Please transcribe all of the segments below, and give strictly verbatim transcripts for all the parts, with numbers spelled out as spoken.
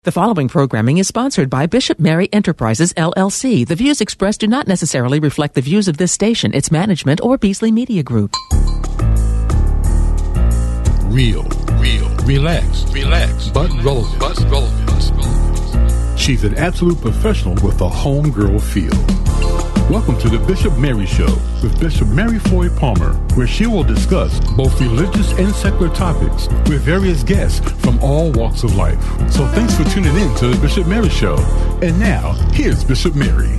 The following programming is sponsored by Bishop Mary Enterprises, L L C. The views expressed do not necessarily reflect the views of this station, its management, or Beasley Media Group. Real, real, relax, relax, but relevant, but relevant, but relevant. She's an absolute professional with a homegirl feel. Welcome to the Bishop Mary Show with Bishop Mary Foy Palmer, where she will discuss both religious and secular topics with various guests from all walks of life. So thanks for tuning in to the Bishop Mary Show. And now, here's Bishop Mary.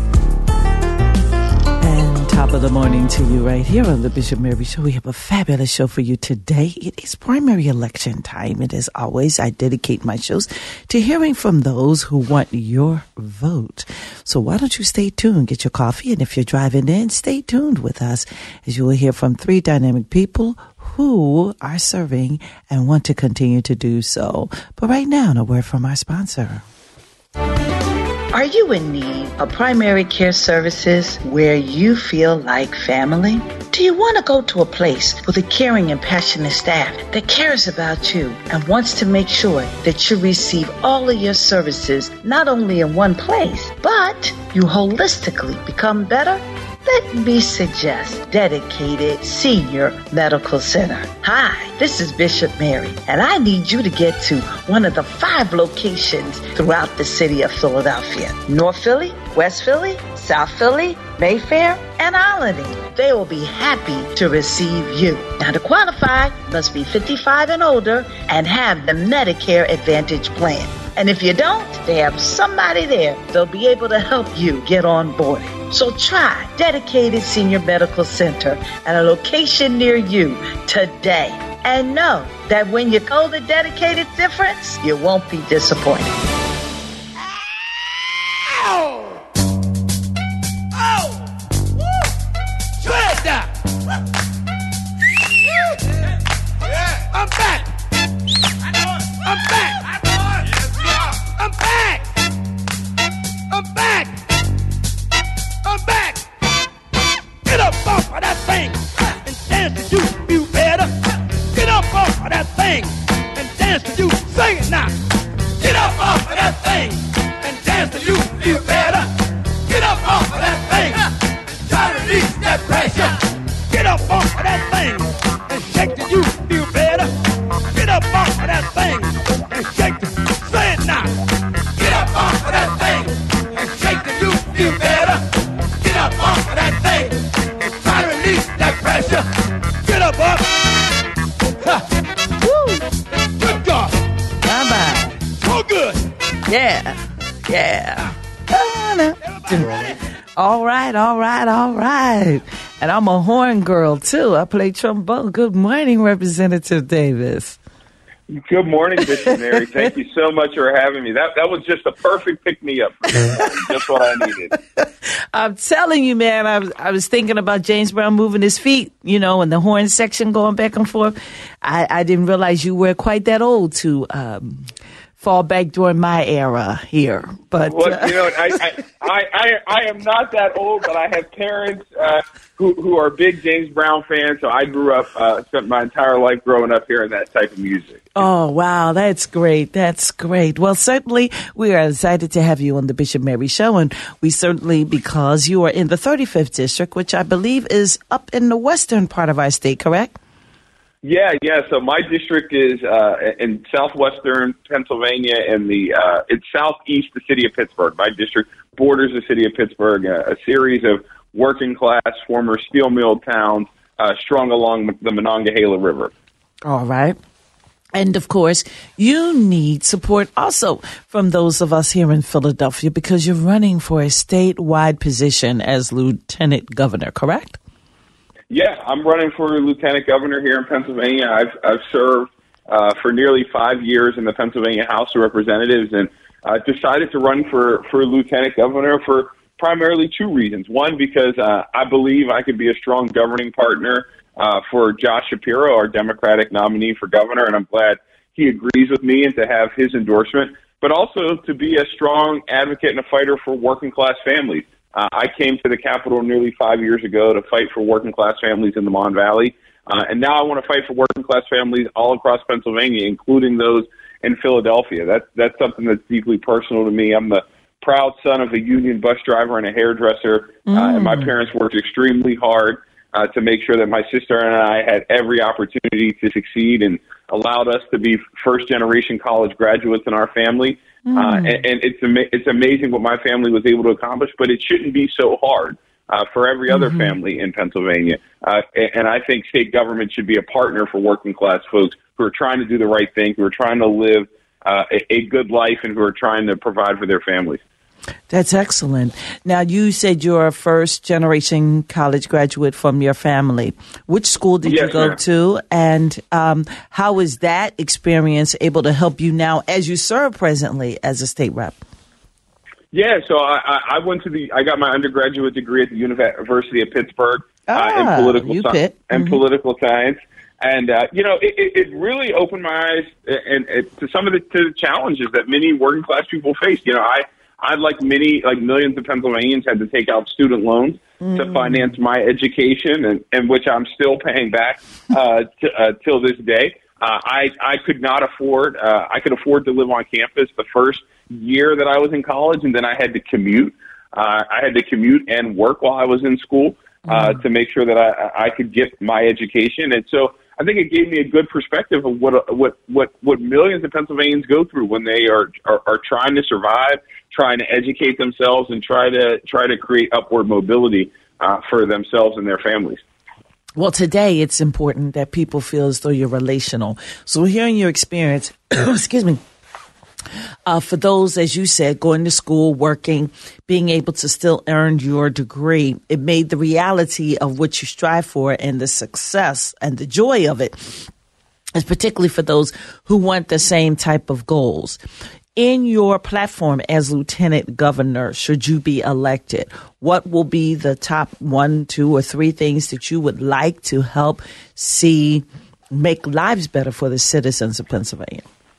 And top of the morning to you right here on the Bishop Mary Show. We have a fabulous show for you today. It is primary election time. And as always, I dedicate my shows to hearing from those who want your vote. So why don't you stay tuned, get your coffee, and if you're driving in, stay tuned with us as you will hear from three dynamic people who are serving and want to continue to do so. But right now, a word from our sponsor. Are you in need of primary care services where you feel like family? Do you want to go to a place with a caring and passionate staff that cares about you and wants to make sure that you receive all of your services not only in one place, but you holistically become better? Let me suggest Dedicated Senior Medical Center. Hi, this is Bishop Mary, and I need you to get to one of the five locations throughout the city of Philadelphia. North Philly, West Philly, South Philly, Mayfair, and Alany. They will be happy to receive you. Now, to qualify, you must be fifty-five and older and have the Medicare Advantage plan. And if you don't, they have somebody there. They'll be able to help you get on board. So try Dedicated Senior Medical Center at a location near you today. And know that when you go the dedicated difference, you won't be disappointed. Ow! Oh! Woo! Tread down! Yeah. I'm back! I know it. I'm back! I know it. Yes, I'm back! I'm back! I'm back! Get up off of that thing and dance to you feel better. Get up off of that thing and dance to you. Sing it now. Get up off of that thing and dance to you feel better. Get up off of that thing and try to release that pressure. Get up off of that thing and shake till you feel better. Get up off of that thing and shake till you. Say it now. Get up off of that thing and shake till you feel better. Get up off of that thing and try to release that pressure. Get up, up. Ha. Woo. Good God. Bye-bye. So good. Yeah. Yeah. All right, all right, all right. And I'm a horn girl, too. I play trombone. Good morning, Representative Davis. Good morning, Bishop Mary. Thank you so much for having me. That that was just a perfect pick-me-up for me. Just what I needed. I'm telling you, man, I was, I was thinking about James Brown moving his feet, you know, and the horn section going back and forth. I, I didn't realize you were quite that old to um, fall back during my era here. But well, uh, you know, I, I, I, I am not that old, but I have parents uh, who, who are big James Brown fans, so I grew up, uh, spent my entire life growing up hearing that type of music. Oh, wow. That's great. That's great. Well, certainly we are excited to have you on the Bishop Mary Show. And we certainly, because you are in the thirty-fifth district, which I believe is up in the western part of our state, correct? Yeah, yeah. So my district is uh, in southwestern Pennsylvania and the uh, it's southeast the city of Pittsburgh. My district borders the city of Pittsburgh, a, a series of working class, former steel mill towns uh, strung along the Monongahela River. All right. And, of course, you need support also from those of us here in Philadelphia because you're running for a statewide position as lieutenant governor, correct? Yeah, I'm running for lieutenant governor here in Pennsylvania. I've, I've served uh, for nearly five years in the Pennsylvania House of Representatives and uh, decided to run for, for lieutenant governor for primarily two reasons. One, because uh, I believe I could be a strong governing partner Uh, for Josh Shapiro, our Democratic nominee for governor, and I'm glad he agrees with me and to have his endorsement, but also to be a strong advocate and a fighter for working-class families. Uh, I came to the Capitol nearly five years ago to fight for working-class families in the Mon Valley, uh, and now I want to fight for working-class families all across Pennsylvania, including those in Philadelphia. That's that's something that's deeply personal to me. I'm the proud son of a union bus driver and a hairdresser, mm. uh, and my parents worked extremely hard uh, to make sure that my sister and I had every opportunity to succeed, and allowed us to be first-generation college graduates in our family. Mm. Uh, and, and it's ama- it's amazing what my family was able to accomplish, but it shouldn't be so hard uh, for every other mm-hmm. family in Pennsylvania. Uh, and, and I think state government should be a partner for working-class folks who are trying to do the right thing, who are trying to live uh, a, a good life, and who are trying to provide for their families. That's excellent. Now, you said you're a first-generation college graduate from your family. Which school did yes, you go ma'am. to, and um, how is that experience able to help you now as you serve presently as a state rep? Yeah, so I, I went to the. I got my undergraduate degree at the University of Pittsburgh ah, uh, in political U science. Pitt. And mm-hmm. political science. And, uh, you know, it, it, it really opened my eyes and, and to some of the, to the challenges that many working class people face. You know, I, I like many, like millions of Pennsylvanians, had to take out student loans mm. to finance my education, and, and which I'm still paying back uh, to, uh, till this day. Uh, I, I could not afford, uh, I could afford to live on campus the first year that I was in college, and then I had to commute. Uh, I had to commute and work while I was in school uh, mm. to make sure that I, I could get my education. And so I think it gave me a good perspective of what what what, what millions of Pennsylvanians go through when they are, are, are trying to survive, trying to educate themselves, and try to try to create upward mobility uh, for themselves and their families. Well, today it's important that people feel as though you're relational. So hearing your experience, excuse me, uh, for those, as you said, going to school, working, being able to still earn your degree, it made the reality of what you strive for and the success and the joy of it, is particularly for those who want the same type of goals. In your platform as Lieutenant Governor, should you be elected, what will be the top one, two, or three things that you would like to help see make lives better for the citizens of Pennsylvania?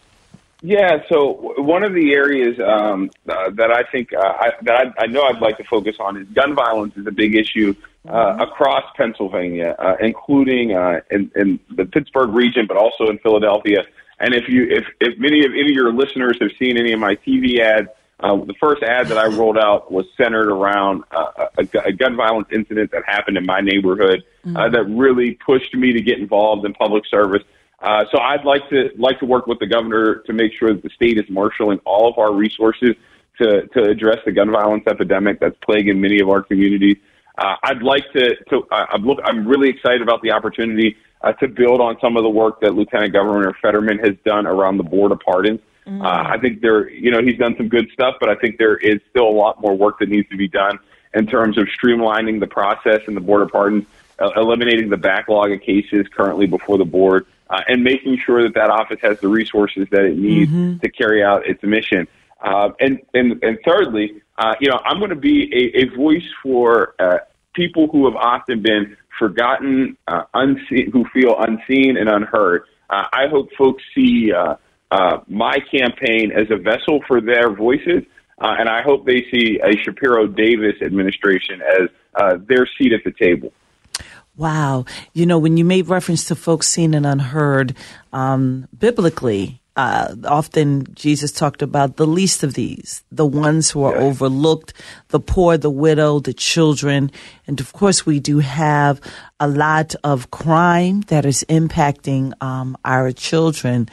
Yeah, so one of the areas um, uh, that I think uh, I, that I, I know I'd like to focus on is gun violence is a big issue uh, across Pennsylvania, uh, including uh, in, in the Pittsburgh region, but also in Philadelphia. And if you, if, if many of any of your listeners have seen any of my T V ads, uh, the first ad that I rolled out was centered around uh, a, a gun violence incident that happened in my neighborhood mm-hmm. uh, that really pushed me to get involved in public service. Uh, so I'd like to like to work with the governor to make sure that the state is marshaling all of our resources to to address the gun violence epidemic that's plaguing many of our communities. Uh, I'd like to. to uh, I'm look. I'm really excited about the opportunity Uh, to build on some of the work that Lieutenant Governor Fetterman has done around the board of pardons. Mm. Uh, I think there, you know, he's done some good stuff, but I think there is still a lot more work that needs to be done in terms of streamlining the process in the board of pardons, uh, eliminating the backlog of cases currently before the board, uh, and making sure that that office has the resources that it needs mm-hmm. to carry out its mission. Uh, and, and, and thirdly, uh, you know, I'm going to be a, a voice for uh, people who have often been forgotten, uh, unseen, who feel unseen and unheard. Uh, I hope folks see uh, uh, my campaign as a vessel for their voices, uh, and I hope they see a Shapiro Davis administration as uh, their seat at the table. Wow. You know, when you made reference to folks seen and unheard, um, biblically, Uh, often Jesus talked about the least of these, the ones who are yeah. overlooked, the poor, the widow, the children. And of course, we do have a lot of crime that is impacting um, our children.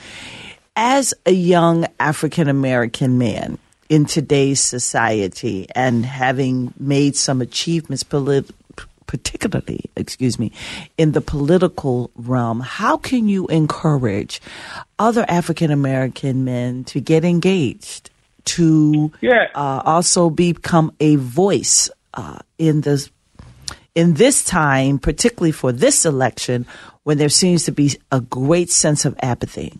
As a young African-American man in today's society and having made some achievements politically, particularly, excuse me, in the political realm, how can you encourage other African-American men to get engaged, to yeah. uh, also become a voice uh, in this in this time, particularly for this election, when there seems to be a great sense of apathy?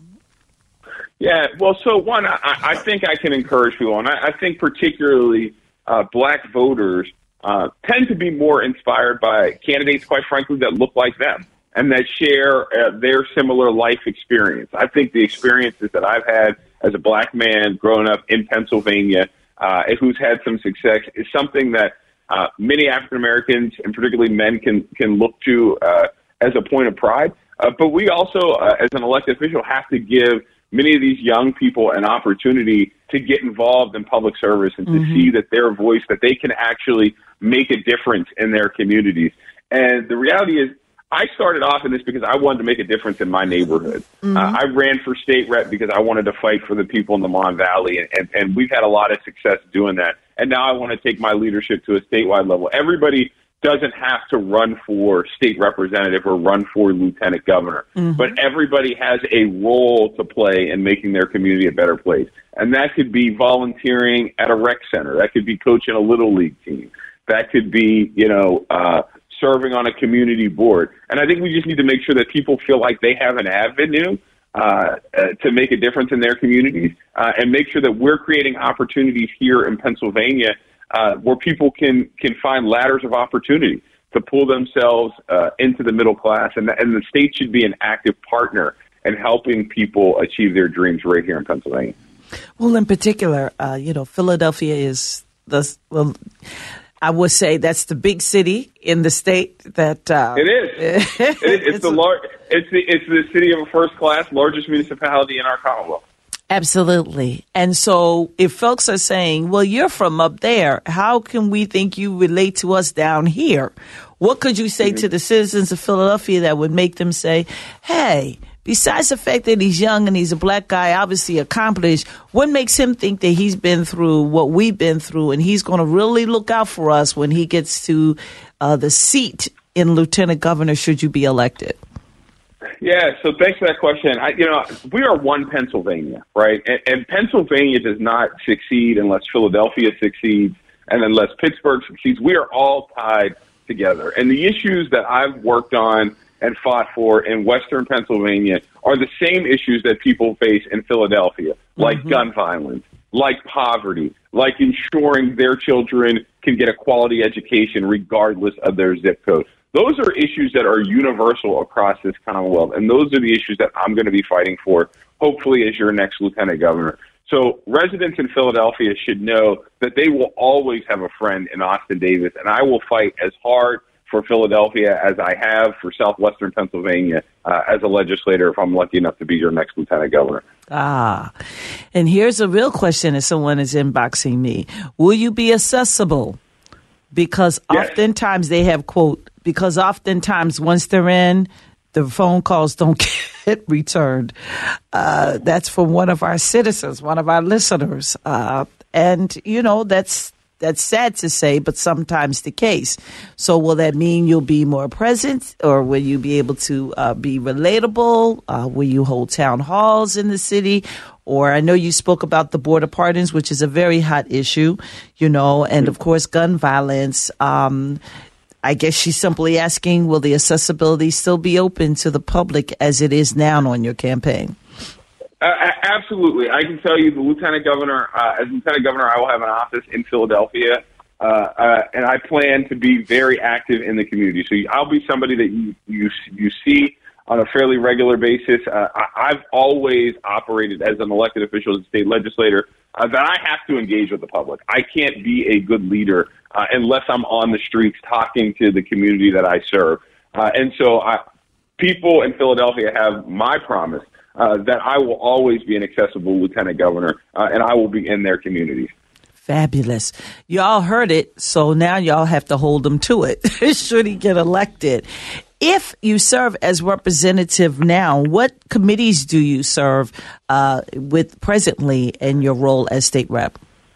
Yeah, well, so one, I, I think I can encourage people, and I, I think particularly uh, black voters Uh, tend to be more inspired by candidates, quite frankly, that look like them and that share uh, their similar life experience. I think the experiences that I've had as a black man growing up in Pennsylvania, uh, who's had some success, is something that uh, many African Americans, and particularly men, can can look to uh, as a point of pride. Uh, but we also, uh, as an elected official, have to give many of these young people an opportunity to get involved in public service and to mm-hmm. see that their voice, that they can actually make a difference in their communities. And the reality is, I started off in this because I wanted to make a difference in my neighborhood. Mm-hmm. Uh, I ran for state rep because I wanted to fight for the people in the Mon Valley, and, and, and we've had a lot of success doing that. And now I want to take my leadership to a statewide level. Everybody doesn't have to run for state representative or run for lieutenant governor, mm-hmm. but everybody has a role to play in making their community a better place. And that could be volunteering at a rec center. That could be coaching a little league team. That could be, you know, uh, serving on a community board. And I think we just need to make sure that people feel like they have an avenue uh, uh, to make a difference in their communities uh, and make sure that we're creating opportunities here in Pennsylvania uh, where people can, can find ladders of opportunity to pull themselves uh, into the middle class. And, and the state should be an active partner in helping people achieve their dreams right here in Pennsylvania. Well, in particular, uh, you know, Philadelphia is the, well, I would say that's the big city in the state. That uh, it is. it is. It's, it's the lar- It's the it's the city of a first class, largest municipality in our Commonwealth. Absolutely. And so, if folks are saying, "Well, you're from up there, how can we think you relate to us down here?" What could you say mm-hmm. to the citizens of Philadelphia that would make them say, "Hey"? Besides the fact that he's young and he's a black guy, obviously accomplished, what makes him think that he's been through what we've been through and he's going to really look out for us when he gets to uh, the seat in lieutenant governor should you be elected? Yeah, so thanks for that question. I, you know, we are one Pennsylvania, right? And, and Pennsylvania does not succeed unless Philadelphia succeeds and unless Pittsburgh succeeds. We are all tied together. And the issues that I've worked on and fought for in Western Pennsylvania are the same issues that people face in Philadelphia, like mm-hmm. gun violence, like poverty, like ensuring their children can get a quality education regardless of their zip code. Those are issues that are universal across this Commonwealth, and those are the issues that I'm going to be fighting for, hopefully as your next lieutenant governor. So residents in Philadelphia should know that they will always have a friend in Austin Davis, and I will fight as hard for Philadelphia as I have for southwestern Pennsylvania uh, as a legislator if I'm lucky enough to be your next lieutenant governor. Ah, and here's a real question if someone is inboxing me. Will you be accessible? Because yes. oftentimes they have, quote, because oftentimes once they're in, the phone calls don't get returned. Uh, that's from one of our citizens, one of our listeners. Uh, and, you know, that's That's sad to say, but sometimes the case. So will that mean you'll be more present, or will you be able to uh, be relatable? Uh, will you hold town halls in the city? Or I know you spoke about the border pardons, which is a very hot issue, you know, and of course gun violence. Um, I guess she's simply asking, will the accessibility still be open to the public as it is now on your campaign? Uh, absolutely. I can tell you the lieutenant governor, uh, as lieutenant governor, I will have an office in Philadelphia, uh, uh, and I plan to be very active in the community. So I'll be somebody that you, you, you see on a fairly regular basis. Uh, I, I've always operated as an elected official, as a state legislator, uh, that I have to engage with the public. I can't be a good leader uh, unless I'm on the streets talking to the community that I serve. Uh, and so I, people in Philadelphia have my promise Uh, that I will always be an accessible lieutenant governor, uh, and I will be in their communities. Fabulous. Y'all heard it, so now y'all have to hold them to it should he get elected. If you serve as representative now, what committees do you serve uh, with presently in your role as state rep?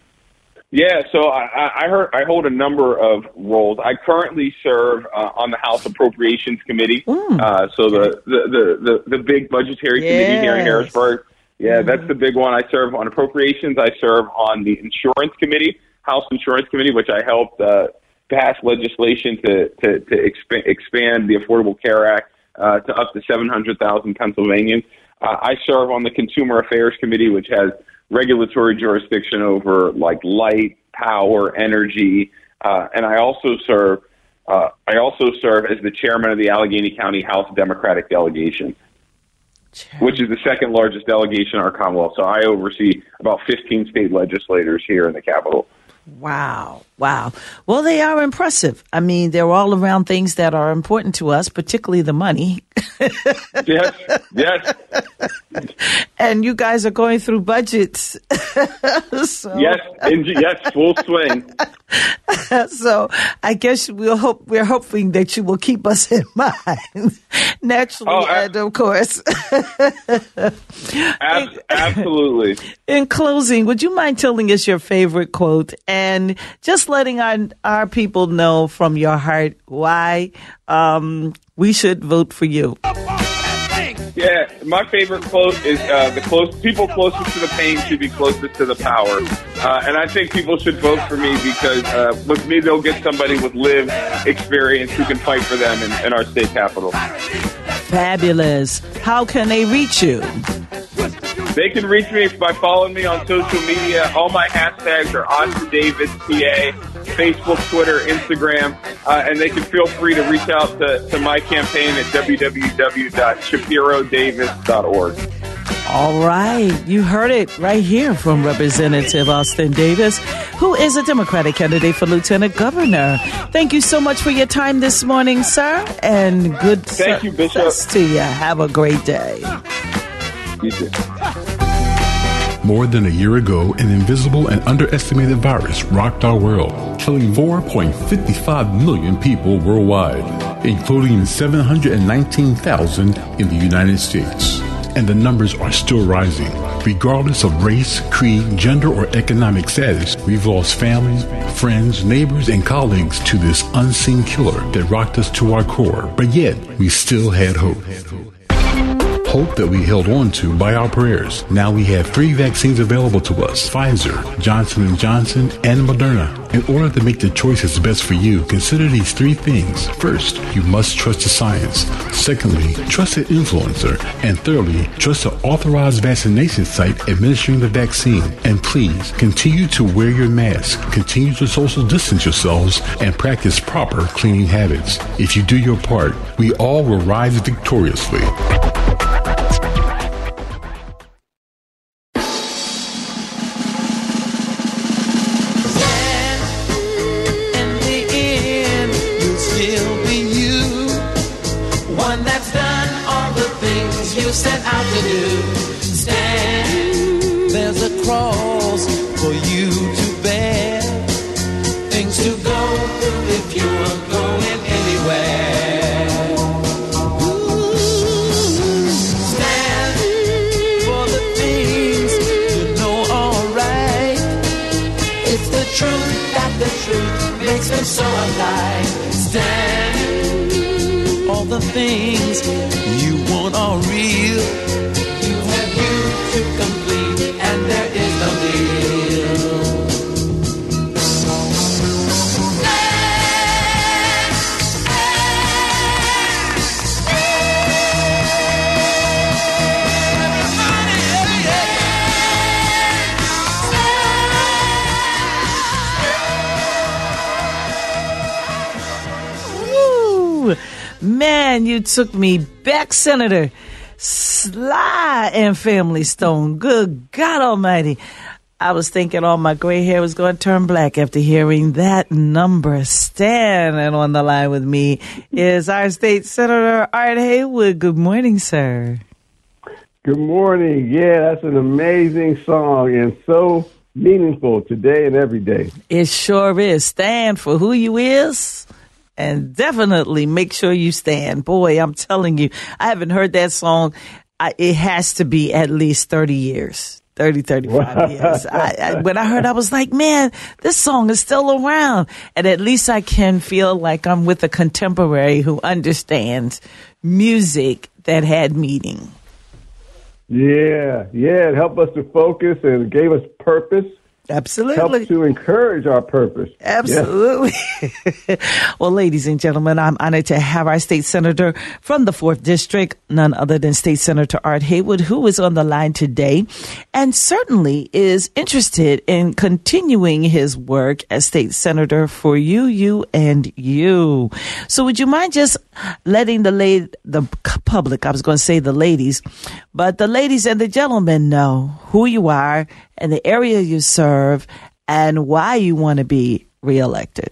Yeah, so I, I, heard, I hold a number of roles. I currently serve uh, on the House Appropriations Committee, mm. uh, so the, the, the, the, the big budgetary yes. committee here in Harrisburg. Yeah, mm. that's the big one. I serve on Appropriations. I serve on the Insurance Committee, House Insurance Committee, which I helped uh, pass legislation to, to, to exp- expand the Affordable Care Act uh, to up to seven hundred thousand Pennsylvanians. Uh, I serve on the Consumer Affairs Committee, which has regulatory jurisdiction over like light, power, energy, uh, and I also serve. Uh, I also serve as the chairman of the Allegheny County House Democratic Delegation, Chairman. which is the second largest delegation in our Commonwealth. So I oversee about fifteen state legislators here in the Capitol. Wow. Wow. Well, they are impressive. I mean, they're all around things that are important to us, particularly the money. Yes, yes. And you guys are going through budgets. so, Yes, in, yes, full swing. So I guess we'll hope, we're hoping that you will keep us in mind. Naturally, Oh, I- and of course. Ab- absolutely. In closing, would you mind telling us your favorite quote and just letting our, our people know from your heart why um, we should vote for you? Yeah, my favorite quote is uh, the close people closest to the pain should be closest to the power. Uh, and I think people should vote for me because uh, with me, they'll get somebody with lived experience who can fight for them in, in our state capital. Fabulous. How can they reach you? They can reach me by following me on social media. All my hashtags are Austin Davis P A, Facebook, Twitter, Instagram, uh, and they can feel free to reach out to, to my campaign at w w w dot shapiro davis dot org. All right. You heard it right here from Representative Austin Davis, who is a Democratic candidate for Lieutenant Governor. Thank you so much for your time this morning, sir, and good Thank you, Bishop. success to you. Have a great day. You too. More than a year ago, an invisible and underestimated virus rocked our world, killing four point five five million people worldwide, including seven hundred nineteen thousand in the United States. And the numbers are still rising. Regardless of race, creed, gender, or economic status, we've lost families, friends, neighbors, and colleagues to this unseen killer that rocked us to our core. But yet, we still had hope. Hope that we held on to by our prayers. Now we have three vaccines available to us: Pfizer, Johnson and Johnson, and Moderna. In order to make the choices best for you, consider these three things. First, you must trust the science. Secondly, trust an influencer. And thirdly, trust an authorized vaccination site administering the vaccine. And please, continue to wear your mask, continue to social distance yourselves, and practice proper cleaning habits. If you do your part, we all will rise victoriously. Set out to do. Stand, there's a cross for you to bear. Things to go through if you are going anywhere. Ooh, stand for the things you know are right. It's the truth that the truth makes them so alive. Stand, all the things you want are real. You have you to complete, and there is no deal. Woo! Man, you took me back, Senator Sly and Family Stone. Good God Almighty. I was thinking all my gray hair was going to turn black after hearing that number. Stan, and on the line with me is our state senator, Art Haywood. Good morning, sir. Good morning. Yeah, that's an amazing song and so meaningful today and every day. It sure is. Stand for who you is. And definitely make sure you stand. Boy, I'm telling you, I haven't heard that song. I, it has to be at least thirty years, thirty, thirty-five wow. years. I, I, when I heard, I was like, man, this song is still around. And at least I can feel like I'm with a contemporary who understands music that had meaning. Yeah, yeah. It helped us to focus and gave us purpose. Absolutely. Help to encourage our purpose. Absolutely. Yeah. Well, ladies and gentlemen, I'm honored to have our state senator from the fourth District, none other than State Senator Art Haywood, who is on the line today and certainly is interested in continuing his work as state senator for you, you, and you. So would you mind just letting the la- the public, I was going to say the ladies, but the ladies and the gentlemen know who you are and the area you serve and why you want to be reelected.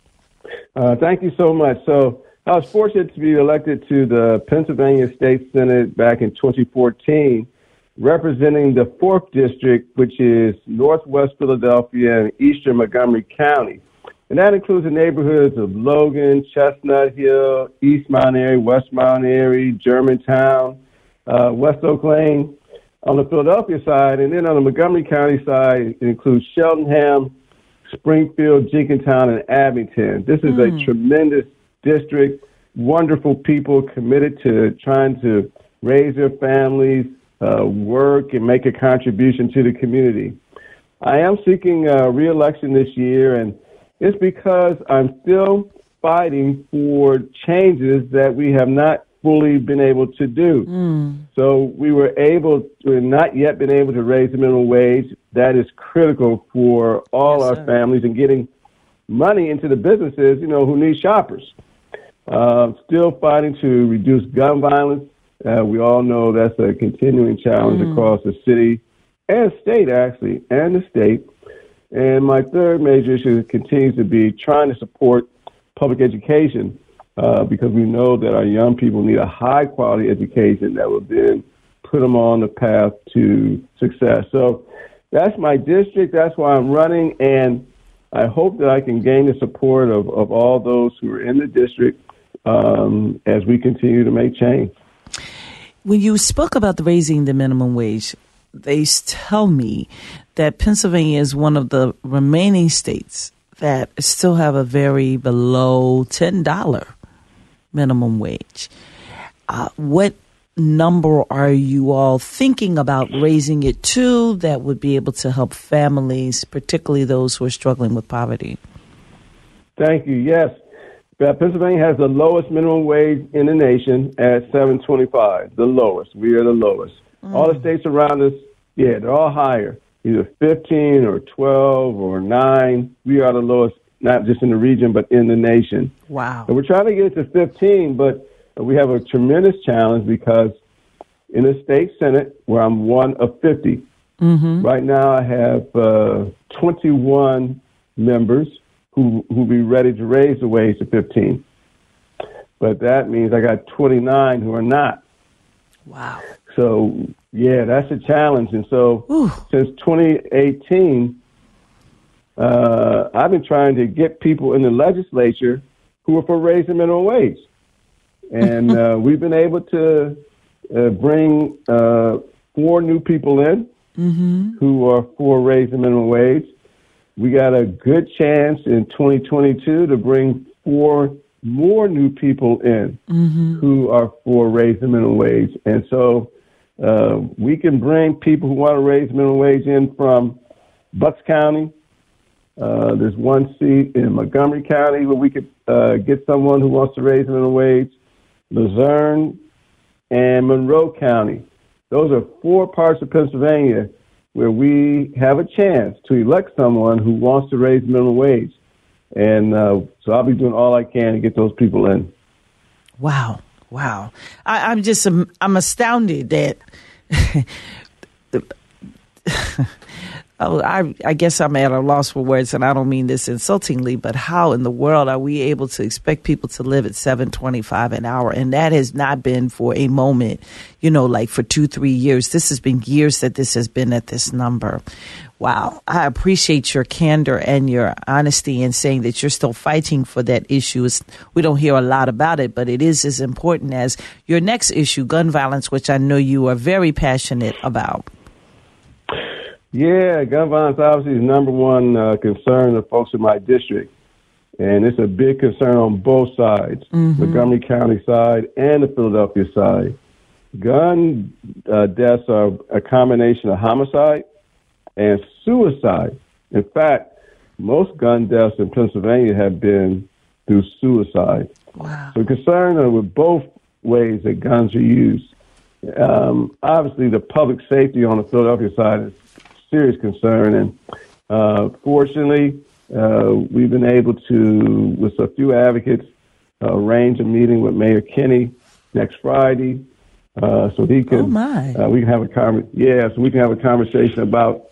Uh, thank you so much. So I was fortunate to be elected to the Pennsylvania State Senate back in twenty fourteen, representing the fourth district, which is Northwest Philadelphia and Eastern Montgomery County. And that includes the neighborhoods of Logan, Chestnut Hill, East Mount Airy, West Mount Airy, Germantown, uh, West Oak Lane on the Philadelphia side. And then on the Montgomery County side, it includes Cheltenham, Springfield, Jenkintown, and Abington. This is mm. a tremendous district, wonderful people committed to trying to raise their families, uh, work, and make a contribution to the community. I am seeking uh, re-election this year, and it's because I'm still fighting for changes that we have not fully been able to do. Mm. So we were able, we're not yet been able to raise the minimum wage. That is critical for all yes, our sir. families and getting money into the businesses, you know, who need shoppers. Uh, still fighting to reduce gun violence. Uh, we all know that's a continuing challenge mm. across the city and state, actually, and the state. And my third major issue continues to be trying to support public education uh, because we know that our young people need a high-quality education that will then put them on the path to success. So that's my district. That's why I'm running, and I hope that I can gain the support of, of all those who are in the district um, as we continue to make change. When you spoke about the raising the minimum wage, they tell me that Pennsylvania is one of the remaining states that still have a very below ten dollars minimum wage. Uh, what number are you all thinking about raising it to that would be able to help families, particularly those who are struggling with poverty? Thank you. Yes. Uh, Pennsylvania has the lowest minimum wage in the nation at seven twenty-five. The lowest. We are the lowest. Mm. All the states around us, yeah, they're all higher, either fifteen or twelve or nine. We are the lowest, not just in the region, but in the nation. Wow. And we're trying to get it to fifteen, but we have a tremendous challenge because in the state Senate, where I'm one of fifty, mm-hmm. right now I have uh, twenty-one members who who be ready to raise the wage to fifteen. But that means I got twenty-nine who are not. Wow. So, yeah, that's a challenge. And so Ooh. since twenty eighteen, uh, I've been trying to get people in the legislature who are for raising minimum wage. And uh, we've been able to uh, bring uh, four new people in mm-hmm. who are for raising minimum wage. We got a good chance in twenty twenty-two to bring four more new people in mm-hmm. who are for raising minimum wage. And so uh, we can bring people who want to raise minimum wage in from Bucks County. Uh, there's one seat in Montgomery County where we could uh, get someone who wants to raise minimum wage. Luzerne and Monroe County. Those are four parts of Pennsylvania where we have a chance to elect someone who wants to raise minimum wage. And uh, so I'll be doing all I can to get those people in. Wow. Wow. I, I'm just, um, I'm astounded that, oh, I, I guess I'm at a loss for words, and I don't mean this insultingly, but how in the world are we able to expect people to live at seven twenty-five an hour? And that has not been for a moment, you know, like for two, three years. This has been years that this has been at this number. Wow. I appreciate your candor and your honesty in saying that you're still fighting for that issue. It's, we don't hear a lot about it, but it is as important as your next issue, gun violence, which I know you are very passionate about. Yeah, gun violence obviously is number one uh, concern of folks in my district. And it's a big concern on both sides, mm-hmm. Montgomery County side and the Philadelphia side. Gun uh, deaths are a combination of homicide and suicide. In fact, most gun deaths in Pennsylvania have been through suicide. Wow. So concerned with both ways that guns are used. Um, obviously, the public safety on the Philadelphia side is serious concern, and uh, fortunately, uh, we've been able to, with a few advocates, uh, arrange a meeting with Mayor Kinney next Friday, uh, so he can. Oh my! Uh, we can have a con- Yeah, so we can have a conversation about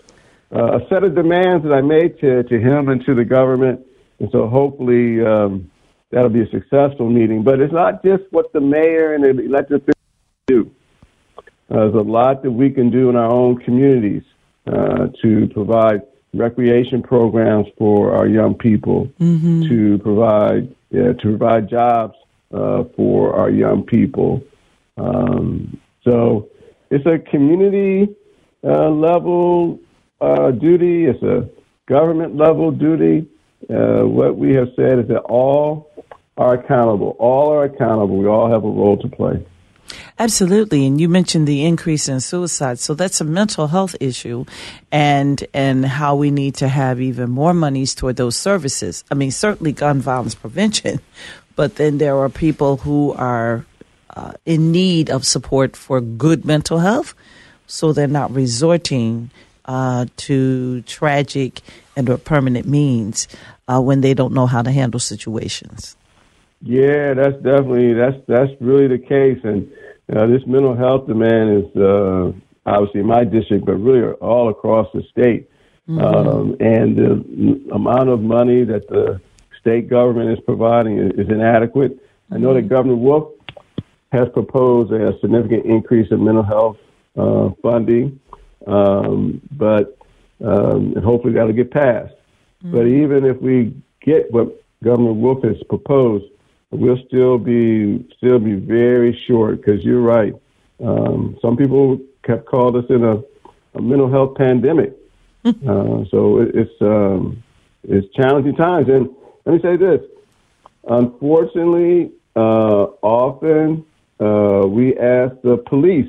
uh, a set of demands that I made to, to him and to the government. And so hopefully um, that'll be a successful meeting. But it's not just what the mayor and the elected officials do. Uh, there's a lot that we can do in our own communities uh, to provide recreation programs for our young people, mm-hmm. to provide yeah, to provide jobs uh, for our young people. Um, so it's a community uh, level uh, duty. It's a government level duty. Uh, what we have said is that all are accountable. All are accountable. We all have a role to play. Absolutely. And you mentioned the increase in suicide. So that's a mental health issue, and and how we need to have even more monies toward those services. I mean, certainly gun violence prevention, but then there are people who are uh, in need of support for good mental health, so they're not resorting uh, to tragic and or permanent means uh, when they don't know how to handle situations. Yeah, that's definitely, that's that's really the case. And uh, this mental health demand is uh, obviously in my district, but really all across the state. Mm-hmm. Um, and the amount of money that the state government is providing is, is inadequate. Mm-hmm. I know that Governor Wolf has proposed a significant increase in mental health uh, funding, um, but um, and hopefully that'll get passed. Mm-hmm. But even if we get what Governor Wolf has proposed, we'll still be still be very short, because you're right. Um, some people have called us in a, a mental health pandemic. uh, so it, it's um, it's challenging times. And let me say this: unfortunately, uh, often uh, we ask the police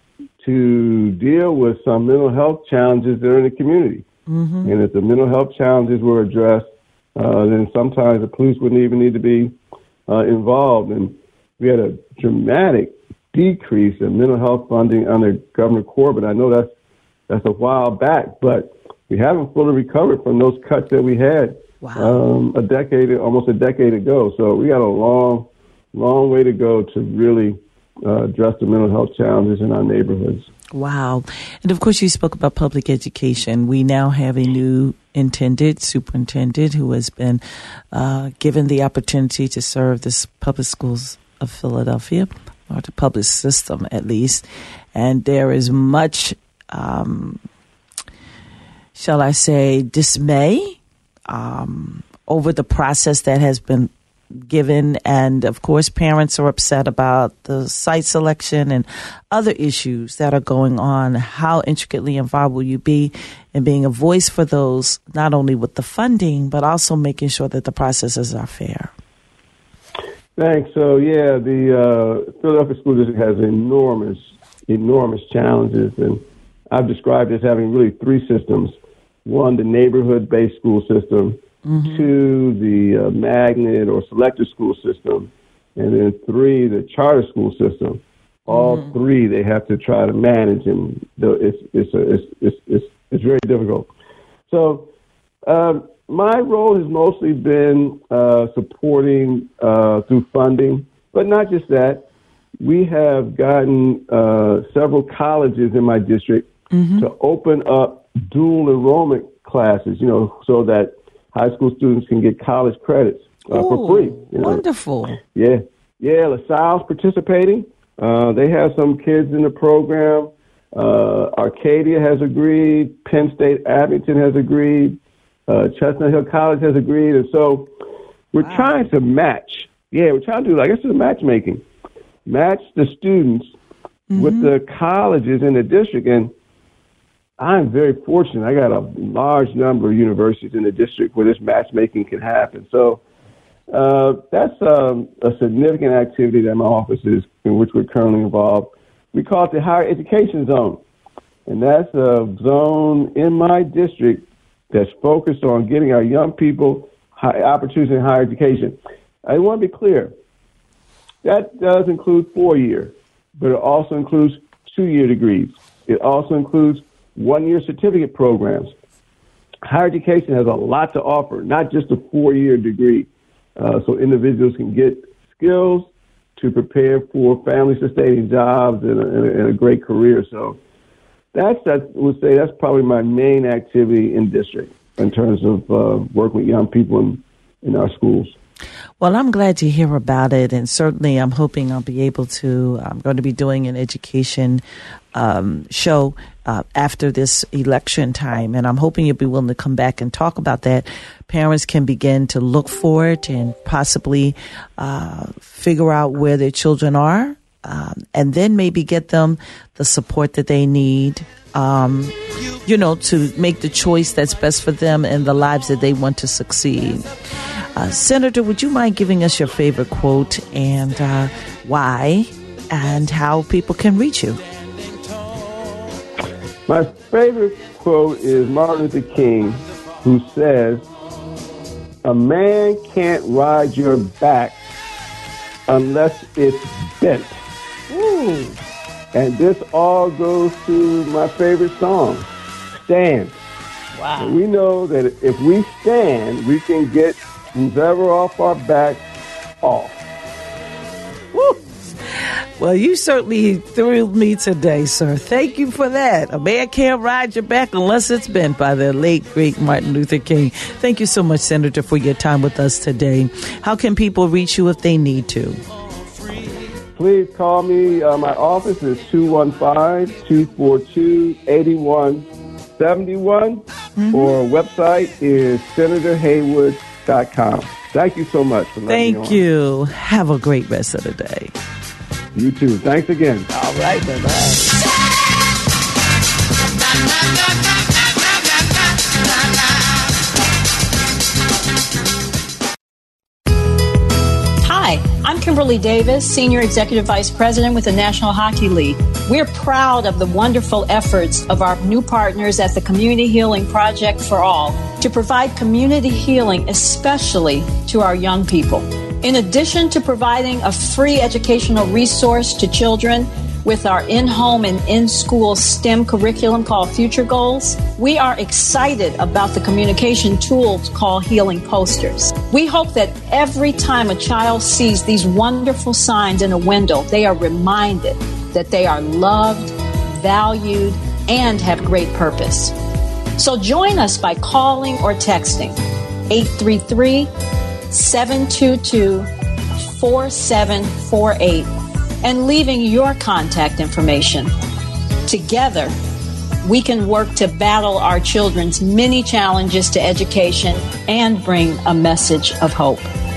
to deal with some mental health challenges that are in the community. Mm-hmm. And if the mental health challenges were addressed, uh, then sometimes the police wouldn't even need to be Uh, involved. And we had a dramatic decrease in mental health funding under Governor Corbett. I know that's that's a while back, but we haven't fully recovered from those cuts that we had wow. um, a decade, almost a decade ago. So we got a long, long way to go to really uh, address the mental health challenges in our neighborhoods. Wow. And of course, you spoke about public education. We now have a new intended superintendent who has been uh, given the opportunity to serve the public schools of Philadelphia, or the public system at least. And there is much, um, shall I say, dismay um, over the process that has been given. And of course, parents are upset about the site selection and other issues that are going on. How intricately involved will you be in being a voice for those, not only with the funding, but also making sure that the processes are fair? Thanks. So, yeah, the uh, Philadelphia School District has enormous, enormous challenges. And I've described it as having really three systems. One, the neighborhood-based school system. Mm-hmm. Two, the uh, magnet or selective school system, and then three, the charter school system. All mm-hmm. three they have to try to manage, and it's it's it's it's it's, it's very difficult. So, um, my role has mostly been uh, supporting uh, through funding, but not just that. We have gotten uh, several colleges in my district mm-hmm. to open up dual enrollment classes. You know, so that high school students can get college credits uh, Ooh, for free. You know? Wonderful. Yeah. Yeah, LaSalle's participating. Uh, they have some kids in the program. Uh, Arcadia has agreed. Penn State Abington has agreed. Uh, Chestnut Hill College has agreed. And so we're wow. trying to match. Yeah, we're trying to do, I guess it's matchmaking. Match the students mm-hmm. with the colleges in the district. And I'm very fortunate. I got a large number of universities in the district where this matchmaking can happen. So uh, that's um, a significant activity that my office is, in which we're currently involved. We call it the higher education zone. And that's a zone in my district that's focused on getting our young people high opportunities in higher education. I want to be clear. That does include four-year, but it also includes two-year degrees. It also includes one-year certificate programs. Higher education has a lot to offer, not just a four-year degree, uh, so individuals can get skills to prepare for family-sustaining jobs and a, and a great career. So that's, I would say that's probably my main activity in district in terms of uh, working with young people in, in our schools. Well, I'm glad to hear about it, and certainly I'm hoping I'll be able to. I'm going to be doing an education um, show uh, after this election time, and I'm hoping you'll be willing to come back and talk about that. Parents can begin to look for it and possibly uh, figure out where their children are, um, and then maybe get them the support that they need, um, you know, to make the choice that's best for them and the lives that they want to succeed. Uh, Senator, would you mind giving us your favorite quote and uh, why and how people can reach you? My favorite quote is Martin Luther King, who says, "A man can't ride your back unless it's bent." Ooh. And this all goes to my favorite song, Stand. Wow. And we know that if we stand, we can get whoever off our back off. Woo. Well, you certainly thrilled me today, sir. Thank you for that. A man can't ride your back unless it's bent, by the late, great Martin Luther King. Thank you so much, Senator, for your time with us today. How can people reach you if they need to? Please call me. Uh, my office is two one five, two four two, eight one seven one, mm-hmm. or website is senator haywood dot com. Thank you so much for letting me on. Thank you. Have a great rest of the day. You too. Thanks again. All right, bye-bye. Hi, I'm Kimberly Davis, Senior Executive Vice President with the National Hockey League. We're proud of the wonderful efforts of our new partners at the Community Healing Project for All to provide community healing, especially to our young people. In addition to providing a free educational resource to children with our in-home and in-school STEM curriculum called Future Goals, we are excited about the communication tools called Healing Posters. We hope that every time a child sees these wonderful signs in a window, they are reminded that they are loved, valued, and have great purpose. So join us by calling or texting eight three three, seven two two, four seven four eight and leaving your contact information. Together, we can work to battle our children's many challenges to education and bring a message of hope.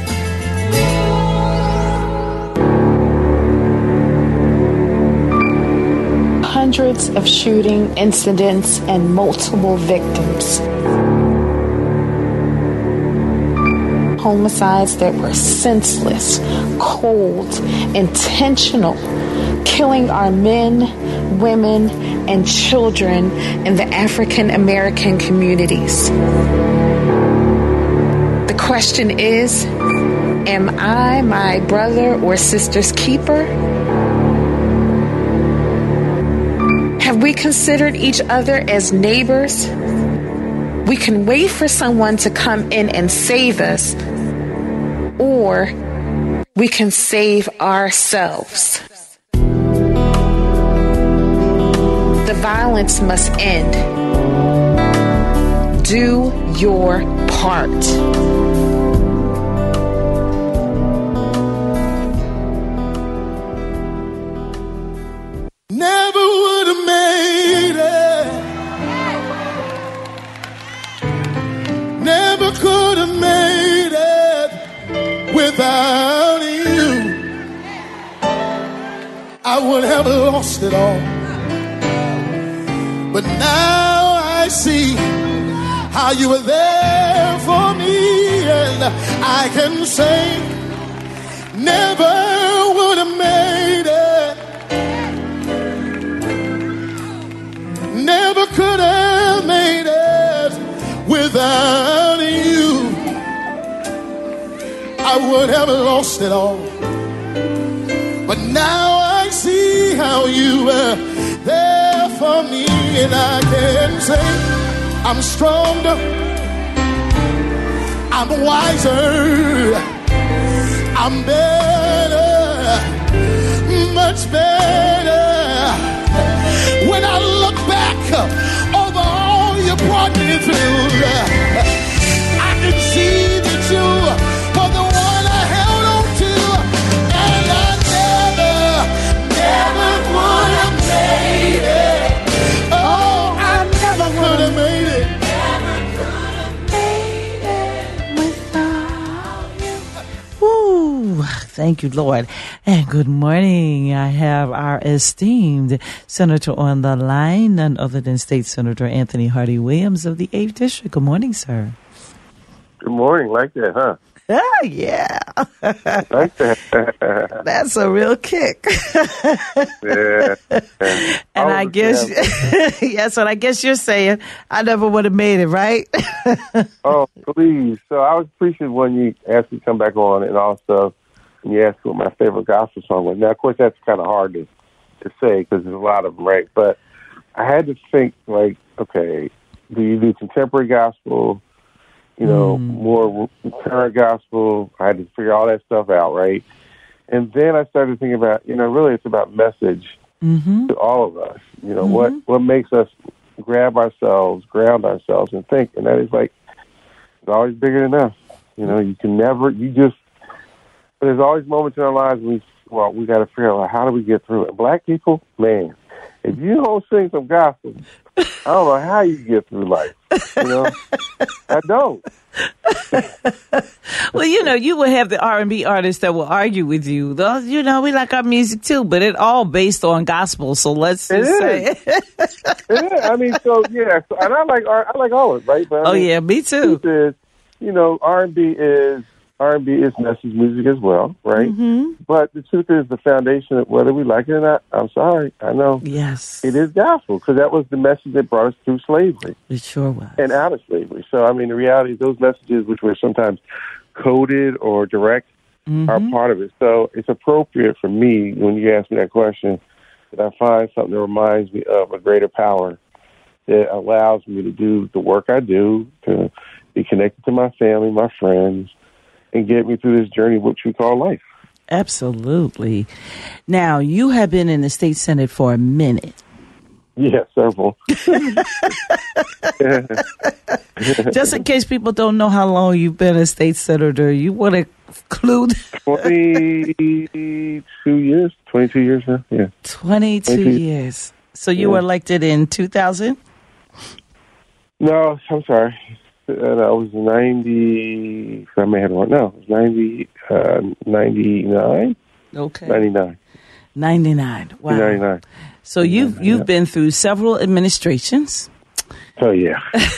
Hundreds of shooting incidents and multiple victims. Homicides that were senseless, cold, intentional, killing our men, women, and children in the African American communities. The question is, am I my brother or sister's keeper? Have we considered each other as neighbors? We can wait for someone to come in and save us, or we can save ourselves. The violence must end. Do your part. Never would have made it. Never could have made it without you. I would have lost it all. But now I see how you were there for me, and I can say, never would have made it. Never could have made it without you. I would have lost it all. But now I see how you were there for me, and I can say I'm stronger, I'm wiser, I'm better, much better. When I look back you through. I can see that you were the one I held on to, and I never, never would have made it. Oh, I never could have made it. Woo! Thank you, Lord. And good morning. I have our esteemed senator on the line, none other than State Senator Anthony Hardy Williams of the eighth District. Good morning, sir. Good morning. Like that, huh? Oh, yeah. Like that. That's a real kick. Yeah. And I, I guess, yes, and I guess you're saying I never would have made it, right? Oh, please. So I was appreciative when you asked me to come back on, and also when you asked what my favorite gospel song was. Now, of course, that's kind of hard to, to say because there's a lot of them, right? But I had to think, like, okay, do you do contemporary gospel? You know, mm. more current gospel. I had to figure all that stuff out, right? And then I started thinking about, you know, really it's about message mm-hmm. to all of us. You know, mm-hmm. what, what makes us grab ourselves, ground ourselves, and think. And that is like, it's always bigger than us. You know, you can never, you just, there's always moments in our lives when we, well, we got to figure out, like, how do we get through it? Black people, man, if you don't sing some gospel, I don't know how you get through life. You know, I don't. Well, you know, you will have the R and B artists that will argue with you. Though, you know, we like our music too, but it all based on gospel. So let's just it say, it. Yeah, I mean, so yeah, so, and I like I like all of it, right? But I oh mean, yeah, me too. Is, you know, R and B is R and B is message music as well, right? Mm-hmm. But the truth is, the foundation of whether we like it or not, I'm sorry, I know. Yes. It is gospel, because that was the message that brought us through slavery. It sure was. And out of slavery. So, I mean, the reality is those messages, which were sometimes coded or direct, mm-hmm. are part of it. So it's appropriate for me, when you ask me that question, that I find something that reminds me of a greater power that allows me to do the work I do, to be connected to my family, my friends, and get me through this journey, which we call life. Absolutely. Now, you have been in the state Senate for a minute. Yeah, several. Just in case people don't know how long you've been a state senator, you want to clue? twenty-two years, twenty-two years now, yeah. twenty-two, twenty-two years. So you yeah. were elected in two thousand? No, I'm sorry. Uh, I was ninety. I may have one. No, it was ninety. Uh, ninety-nine. Okay. Ninety-nine. Ninety-nine. Wow. Ninety-nine. So you've you've been through several administrations. Oh yeah.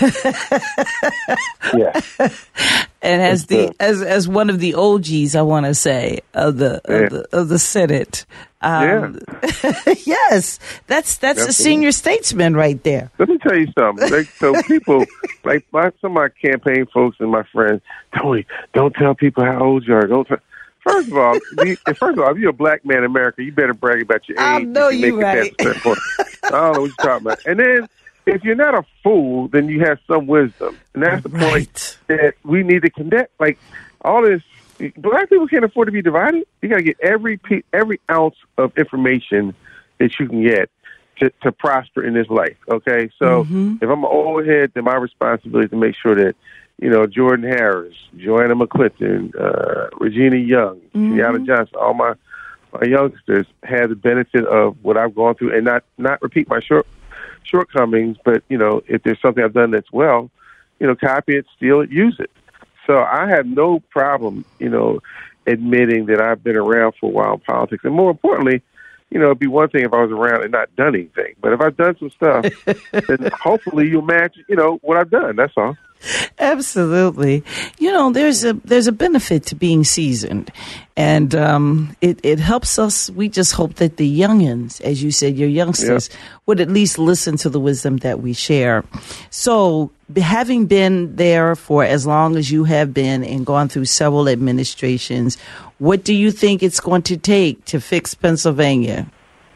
Yeah. And as the as as one of the O Gs, I want to say of the yeah. of the of the Senate. Um, yeah. Yes, that's that's Definitely. a senior statesman right there. Let me tell you something. Like, so people, like my, some of my campaign folks and my friends, Tony, don't tell people how old you are. Don't. Tell. First of all, you, first of all, if you're a black man in America, you better brag about your age. I know you, you right. I don't know what you're talking about. And then, if you're not a fool, then you have some wisdom, and that's the right. point that we need to connect. Like all this. Black people can't afford to be divided. You got to get every pe- every ounce of information that you can get to, to prosper in this life. Okay, so mm-hmm. if I'm an old head, then my responsibility is to make sure that you know Jordan Harris, Joanna McClinton, uh, Regina Young, mm-hmm. Tiana Johnson, all my my youngsters have the benefit of what I've gone through, and not not repeat my short shortcomings. But you know, if there's something I've done that's well, you know, copy it, steal it, use it. So I have no problem, you know, admitting that I've been around for a while in politics. And more importantly, you know, it'd be one thing if I was around and not done anything. But if I've done some stuff, then hopefully you'll match, you know, what I've done. That's all. Absolutely. You know, there's a there's a benefit to being seasoned. And um, it, it helps us. We just hope that the youngins, as you said, your youngsters, yeah. would at least listen to the wisdom that we share. So having been there for as long as you have been and gone through several administrations, what do you think it's going to take to fix Pennsylvania?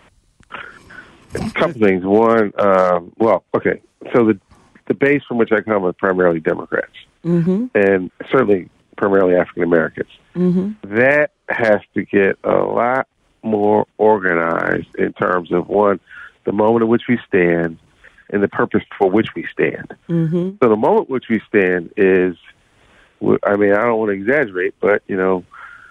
A couple things. One, um, well, okay. So the the base from which I come is primarily Democrats, mm-hmm. and certainly primarily African Americans. Mm-hmm. That has to get a lot more organized in terms of, one, the moment in which we stand, and the purpose for which we stand. Mm-hmm. So the moment which we stand is, I mean, I don't want to exaggerate, but, you know,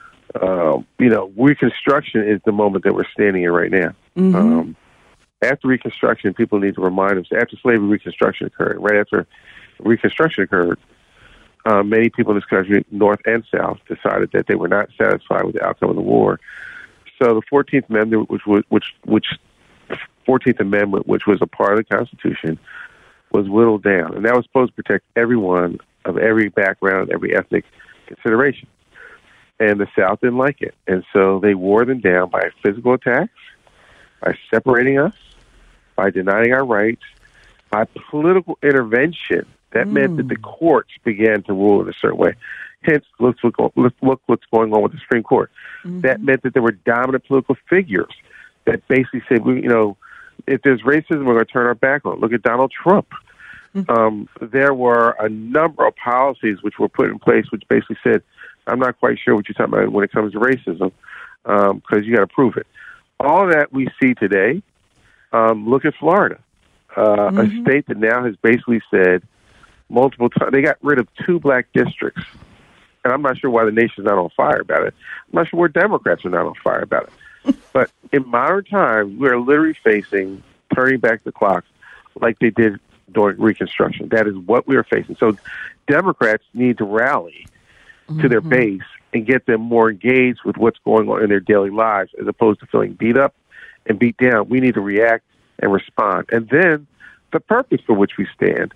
uh, you know, Reconstruction is the moment that we're standing in right now. Mm-hmm. Um, after Reconstruction, people need to remind themselves, after slavery, Reconstruction occurred. Right after Reconstruction occurred, uh, many people in this country, North and South, decided that they were not satisfied with the outcome of the war. So the fourteenth Amendment, which was, which, which, fourteenth Amendment, which was a part of the Constitution, was whittled down. And that was supposed to protect everyone of every background, every ethnic consideration. And the South didn't like it. And so they wore them down by physical attacks, by separating us, by denying our rights, by political intervention. That mm. meant that the courts began to rule in a certain way. Hence, let's look, let's look what's going on with the Supreme Court. Mm-hmm. That meant that there were dominant political figures that basically said, we, you know, if there's racism, we're going to turn our back on it. Look at Donald Trump. Mm-hmm. Um, there were a number of policies which were put in place which basically said, I'm not quite sure what you're talking about when it comes to racism, because um, you got to prove it. All that we see today, um, look at Florida, uh, mm-hmm. a state that now has basically said multiple times, they got rid of two black districts. And I'm not sure why the nation's not on fire about it. I'm not sure where Democrats are not on fire about it. But in modern times, we are literally facing turning back the clock like they did during Reconstruction. That is what we are facing. So Democrats need to rally mm-hmm. to their base and get them more engaged with what's going on in their daily lives as opposed to feeling beat up and beat down. We need to react and respond. And then the purpose for which we stand.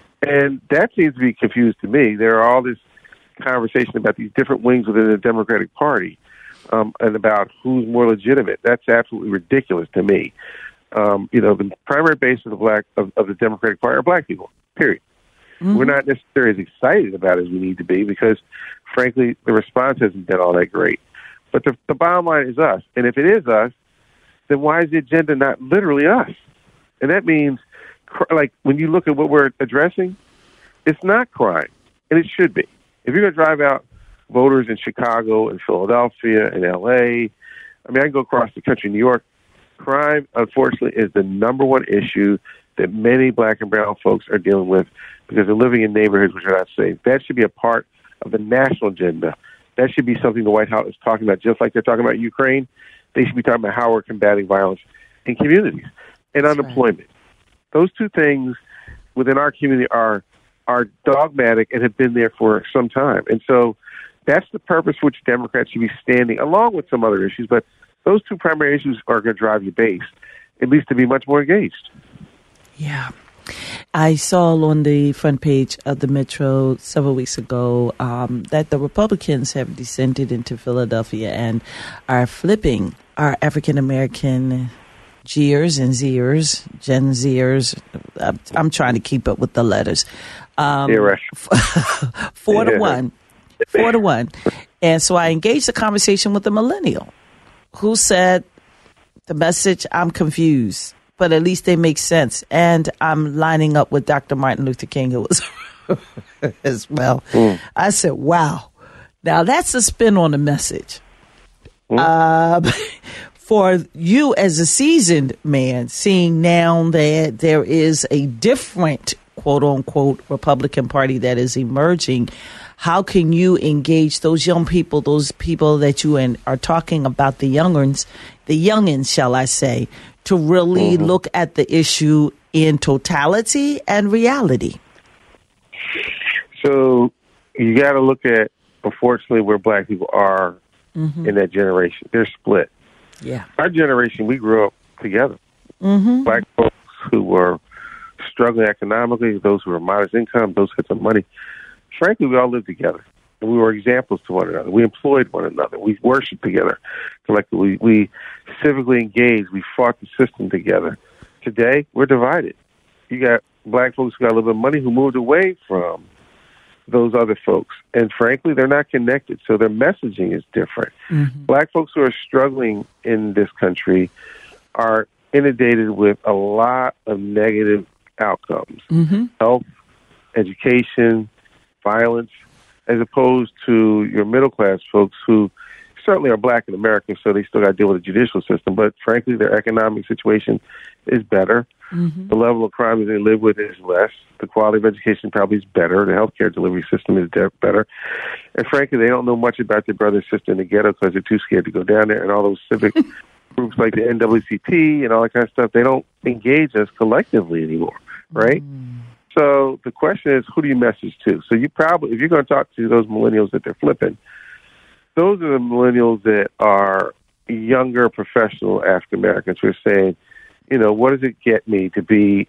And that seems to be confused to me. There are all this conversation about these different wings within the Democratic Party um, and about who's more legitimate. That's absolutely ridiculous to me. Um, you know, the primary base of the black of, of the Democratic Party are black people, period. Mm-hmm. We're not necessarily as excited about it as we need to be because, frankly, the response hasn't been all that great. But the, the bottom line is us. And if it is us, then why is the agenda not literally us? And that means, like, when you look at what we're addressing, it's not crime, and it should be. If you're going to drive out voters in Chicago and Philadelphia and L A, I mean, I can go across the country, New York. Crime, unfortunately, is the number one issue that many black and brown folks are dealing with because they're living in neighborhoods which are not safe. That should be a part of the national agenda. That should be something the White House is talking about, just like they're talking about Ukraine. They should be talking about how we're combating violence in communities and That's unemployment. Right. Those two things within our community are are dogmatic and have been there for some time. And so that's the purpose for which Democrats should be standing, along with some other issues. But those two primary issues are going to drive your base, at least to be much more engaged. Yeah. I saw on the front page of the Metro several weeks ago um, that the Republicans have descended into Philadelphia and are flipping our African-American Gers and Zers, Gen Zers. I'm trying to keep up with the letters. Um, yeah, right. four to one. Four to one. And so I engaged a conversation with a millennial who said, the message, I'm confused, but at least they make sense. And I'm lining up with Doctor Martin Luther King, who was as well. Mm. I said, wow. Now that's a spin on the message. Mm. Uh, for you as a seasoned man, seeing now that there is a different quote unquote Republican Party that is emerging, how can you engage those young people, those people that you in, are talking about, the youngins, the youngins, shall I say, to really mm-hmm. look at the issue in totality and reality? So you got to look at, unfortunately, where black people are mm-hmm. in that generation. They're split. Yeah. Our generation, we grew up together. Mm-hmm. Black folks who were struggling economically, those who were modest income, those who had some money. Frankly, we all lived together. And we were examples to one another. We employed one another. We worshiped together collectively. We civically engaged. We fought the system together. Today, we're divided. You got black folks who got a little bit of money who moved away from those other folks. And frankly, they're not connected. So their messaging is different. Mm-hmm. Black folks who are struggling in this country are inundated with a lot of negative outcomes. Mm-hmm. Health, education, violence, as opposed to your middle-class folks who certainly are black in America, so they still got to deal with the judicial system. But frankly, their economic situation is better. Mm-hmm. The level of crime that they live with is less. The quality of education probably is better. The healthcare delivery system is de- better. And frankly, they don't know much about their brother and sister in the ghetto because they're too scared to go down there. And all those civic groups like the N double A C P and all that kind of stuff, they don't engage us collectively anymore, right? Mm. So the question is, who do you message to? So you probably, if you're going to talk to those millennials that they're flipping, those are the millennials that are younger professional African Americans who are saying, you know, what does it get me to be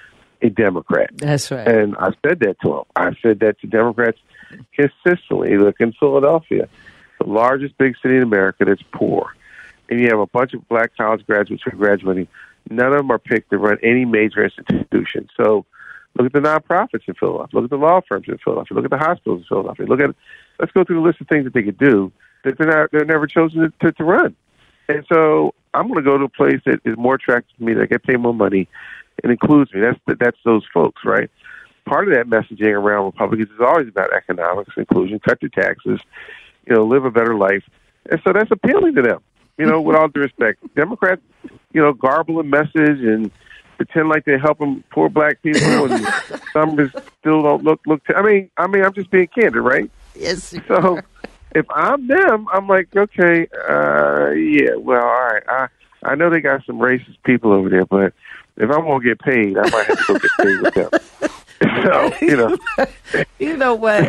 a Democrat? That's right. And I said that to them. I said that to Democrats consistently. Look, in Philadelphia, the largest big city in America that's poor, and you have a bunch of black college graduates who are graduating. None of them are picked to run any major institution. So look at the nonprofits in Philadelphia. Look at the law firms in Philadelphia. Look at the hospitals in Philadelphia. Look at, let's go through the list of things that they could do that they're not, they're never chosen to, to, to run. And so I'm going to go to a place that is more attractive to me, that I get paid more money, and includes me. That's that's those folks, right? Part of that messaging around Republicans is always about economics, inclusion, cut your taxes, you know, live a better life. And so that's appealing to them, you know, with all due respect. Democrats, you know, garble a message and pretend like they're helping poor black people, and some just still don't look, look to, I mean, I mean, I'm just being candid, right? Yes. So if I'm them, I'm like, okay, uh, yeah, well, all right. I, I know they got some racist people over there, but if I'm going to get paid, I might have to go get paid with them. So, you know. You know what?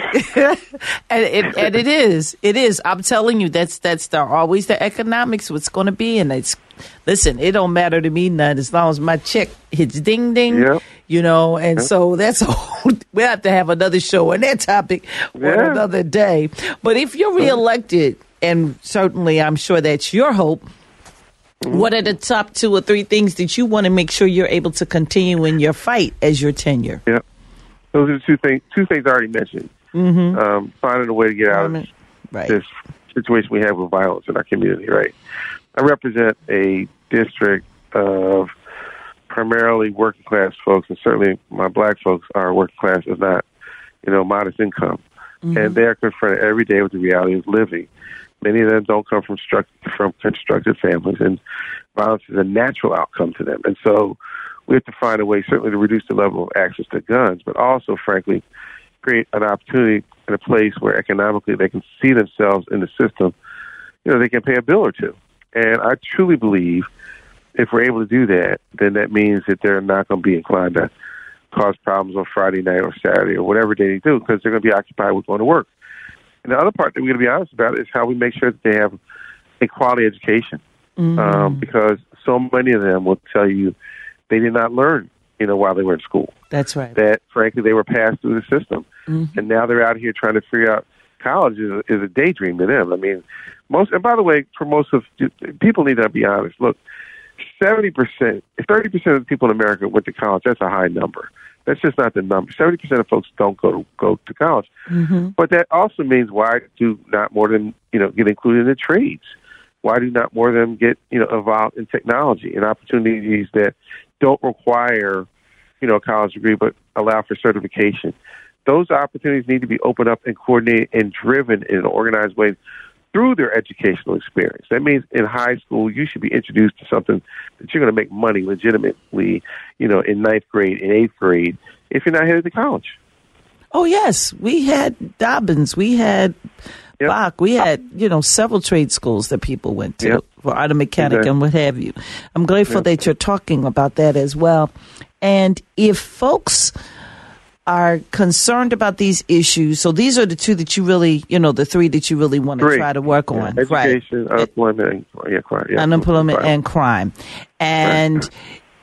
and, it, and it is. It is. I'm telling you, that's that's the, always the economics, what's going to be. And it's, listen, it don't matter to me none as long as my check hits ding, ding, yep. you know. And yep. so that's a whole, we'll have to have another show on that topic yeah. on another day. But if you're reelected, and certainly I'm sure that's your hope, mm-hmm. what are the top two or three things that you want to make sure you're able to continue in your fight as your tenure? Yeah. Those are the two things. Two things I already mentioned. Mm-hmm. Um, finding a way to get out of right. this situation we have with violence in our community. Right. I represent a district of primarily working class folks, and certainly my black folks are working class, if not, you know, modest income, mm-hmm. and they are confronted every day with the reality of living. Many of them don't come from struct- from constructed families, and violence is a natural outcome to them. And so we have to find a way, certainly, to reduce the level of access to guns, but also, frankly, create an opportunity in a place where economically they can see themselves in the system. You know, they can pay a bill or two. And I truly believe if we're able to do that, then that means that they're not going to be inclined to cause problems on Friday night or Saturday or whatever day they do, because they're going to be occupied with going to work. And the other part that we're going to be honest about is how we make sure that they have a quality education, mm-hmm. um, because so many of them will tell you they did not learn, you know, while they were in school. That's right. That, frankly, they were passed through the system. Mm-hmm. And now they're out here trying to figure out college is, is a daydream to them. I mean, most, and by the way, for most of, people need to be honest. Look, seventy percent, thirty percent of the people in America went to college. That's a high number. That's just not the number. seventy percent of folks don't go to go to college. Mm-hmm. But that also means why do not more than, you know, get included in the trades? Why do not more of them get, you know, involved in technology and opportunities that don't require, you know, a college degree but allow for certification? Those opportunities need to be opened up and coordinated and driven in an organized way through their educational experience. That means in high school, you should be introduced to something that you're going to make money legitimately, you know, in ninth grade, in eighth grade, if you're not headed to college. Oh, yes. We had Dobbins. We had yep. Bach. We had, you know, several trade schools that people went to yep. for auto mechanic exactly. and what have you. I'm grateful yep. that you're talking about that as well. And if folks are concerned about these issues, so these are the two that you really, you know, the three that you really want to three. try to work yeah. on. Education, right. unemployment, and, yeah, crime. Yeah. Unemployment crime. and crime. And right.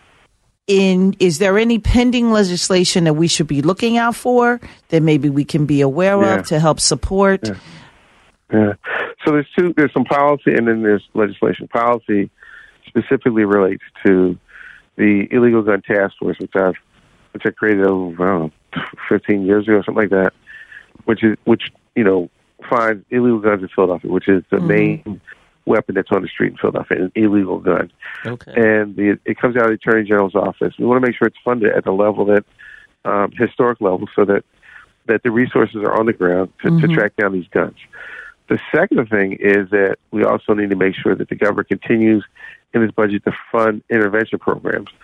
in is there any pending legislation that we should be looking out for that maybe we can be aware yeah. of to help support? Yeah. yeah. So there's two, there's some policy and then there's legislation. Policy specifically relates to the illegal gun task force, which I've, which I created over, I don't know, fifteen years ago, something like that, which is, which, you know, finds illegal guns in Philadelphia, which is the mm-hmm. main weapon that's on the street in Philadelphia, an illegal gun. Okay. And the, it comes out of the Attorney General's office. We want to make sure it's funded at the level that, um, historic level, so that, that the resources are on the ground to, mm-hmm. to track down these guns. The second thing is that we also need to make sure that the government continues in its budget to fund intervention programs.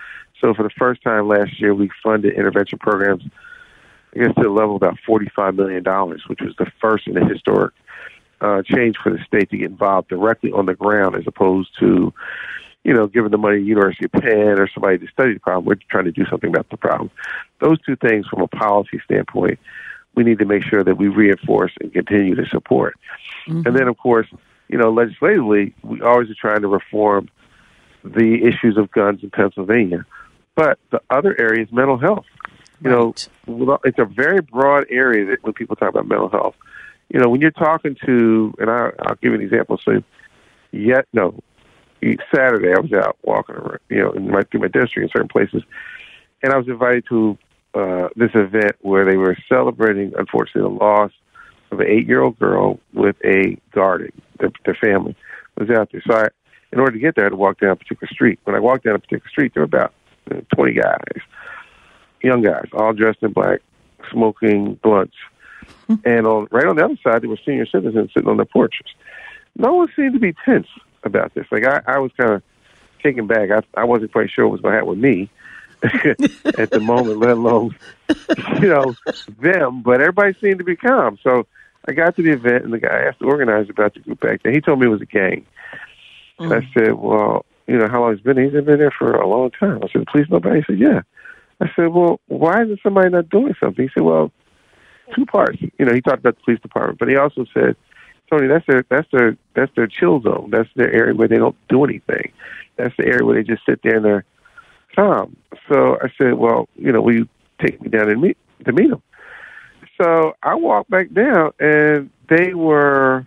So for the first time last year, we funded intervention programs, I guess, to the level of about forty-five million dollars, which was the first in the historic uh, change for the state to get involved directly on the ground as opposed to, you know, giving the money to the University of Penn or somebody to study the problem. We're trying to do something about the problem. Those two things from a policy standpoint, we need to make sure that we reinforce and continue to support. Mm-hmm. And then, of course, you know, legislatively, we always are trying to reform the issues of guns in Pennsylvania. But the other area is mental health. You right. know, it's a very broad area that when people talk about mental health. You know, when you're talking to, and I, I'll give you an example. So, yet, no, Saturday I was out walking around, you know, in my, through my district in certain places, and I was invited to uh, this event where they were celebrating, unfortunately, the loss of an eight-year-old girl with a guardian. Their, their family was out there. So I, in order to get there, I had to walk down a particular street. When I walked down a particular street, there were about twenty guys, young guys, all dressed in black, smoking blunts. And on right on the other side, there were senior citizens sitting on their porches. No one seemed to be tense about this. Like, I, I was kind of taken back. I, I wasn't quite sure what was going to happen with me at the moment, let alone, you know, them. But everybody seemed to be calm. So I got to the event, and the guy asked the organizer about the group back there. He told me it was a gang. Mm. I said, well, you know, how long has it been? He's been there for a long time. I said, the police know about it? He said, yeah. I said, well, why isn't somebody not doing something? He said, well, two parts. You know, he talked about the police department, but he also said, Tony, that's their that's their that's their chill zone. That's their area where they don't do anything. That's the area where they just sit there and they're calm. So I said, well, you know, will you take me down and meet to meet them? So I walked back down, and they were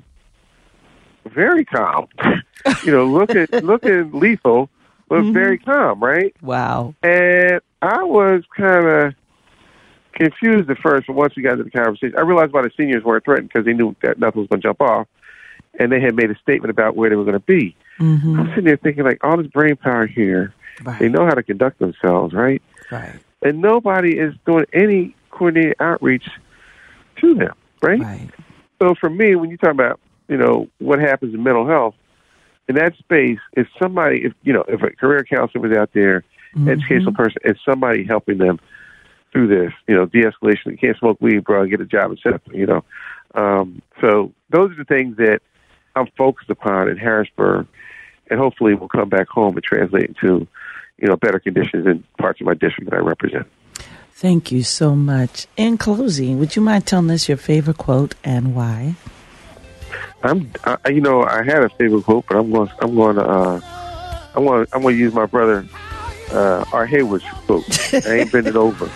very calm. you know, looking looking lethal, but mm-hmm. very calm, right? Wow. And I was kind of confused at first, but once we got into the conversation, I realized why the seniors weren't threatened, because they knew that nothing was going to jump off, and they had made a statement about where they were going to be. Mm-hmm. I'm sitting there thinking, like, all this brain power here, right. They know how to conduct themselves, right? Right. And nobody is doing any coordinated outreach to them, right? Right. So for me, when you talk about, you know, what happens in mental health, in that space, if somebody, if you know, if a career counselor was out there, mm-hmm. educational person, and somebody helping them through this, you know, de-escalation. You can't smoke weed, bro, and get a job, et cetera, you know. Um, so those are the things that I'm focused upon in Harrisburg, and hopefully will come back home and translate into, you know, better conditions in parts of my district that I represent. Thank you so much. In closing, would you mind telling us your favorite quote and why? I'm, I, you know, I had a favorite quote, but I'm going, I'm going to, uh, I'm going, I'm going to use my brother uh, Art Hayward's quote. I ain't bending over.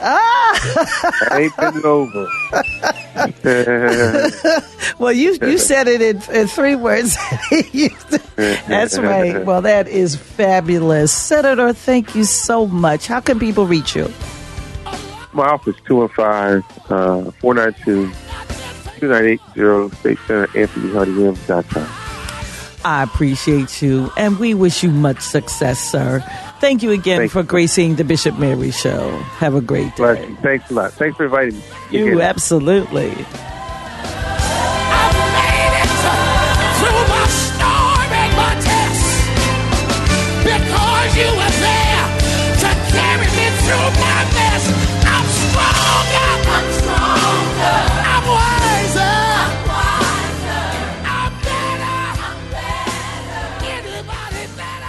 Ah! I ain't bending over. Well, you you said it in, in three words. That's right. Well, that is fabulous. Senator, thank you so much. How can people reach you? My office, two one five, four nine two, two nine eight zero, State Senator Anthony Hardy Williams dot com. I appreciate you, and we wish you much success, sir. Thank you again Thanks. for gracing the Bishop Mary Show. Have a great day. Bless you. Thanks a lot. Thanks for inviting me. You again. Absolutely. You were there to carry me through my mess. I'm stronger. I'm stronger. I'm wiser. I'm wiser. I'm better. I'm better. Anybody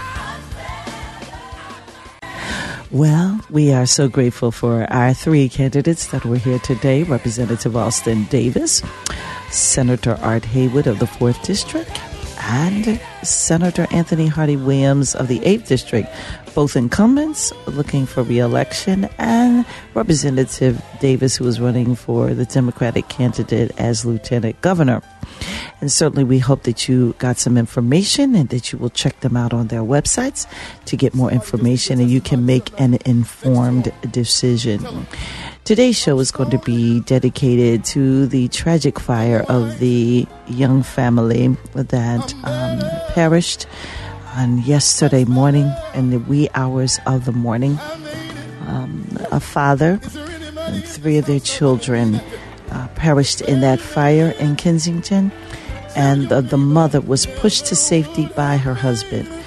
better? Well, we are so grateful for our three candidates that were here today. Representative Alston Davis, Senator Art Haywood of the fourth District, and Senator Anthony Hardy Williams of the eighth District, both incumbents looking for re-election, and Representative Davis, who is running for the Democratic candidate as Lieutenant Governor. And certainly we hope that you got some information and that you will check them out on their websites to get more information, and you can make an informed decision. Today's show is going to be dedicated to the tragic fire of the young family that um, perished on yesterday morning in the wee hours of the morning. Um, a father and three of their children uh, perished in that fire in Kensington, and the, the mother was pushed to safety by her husband,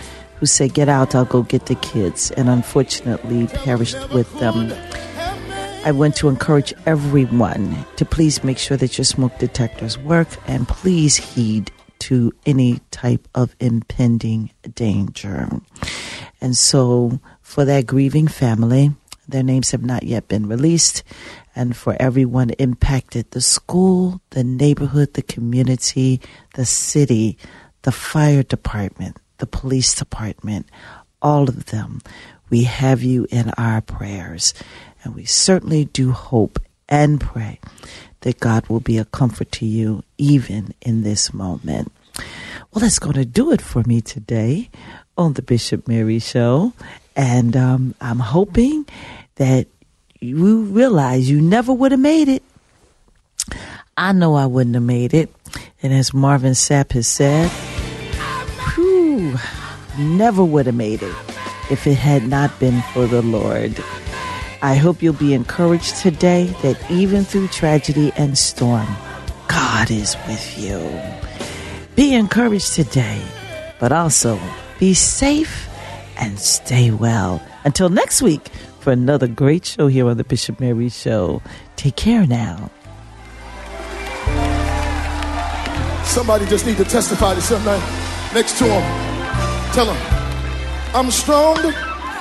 who said, "Get out, I'll go get the kids," and unfortunately perished with them. I want to encourage everyone to please make sure that your smoke detectors work, and please heed to any type of impending danger. And so for that grieving family, their names have not yet been released. And for everyone impacted, the school, the neighborhood, the community, the city, the fire department, the police department, all of them, we have you in our prayers. And we certainly do hope and pray that God will be a comfort to you even in this moment. Well, that's going to do it for me today on the Bishop Mary Show. And um, I'm hoping that you realize you never would have made it. I know I wouldn't have made it. And as Marvin Sapp has said, whew, never would have made it if it had not been for the Lord. I hope you'll be encouraged today that even through tragedy and storm, God is with you. Be encouraged today, but also be safe and stay well. Until next week for another great show here on the Bishop Mary Show. Take care now. Somebody just need to testify to somebody next to him. Tell him, I'm stronger.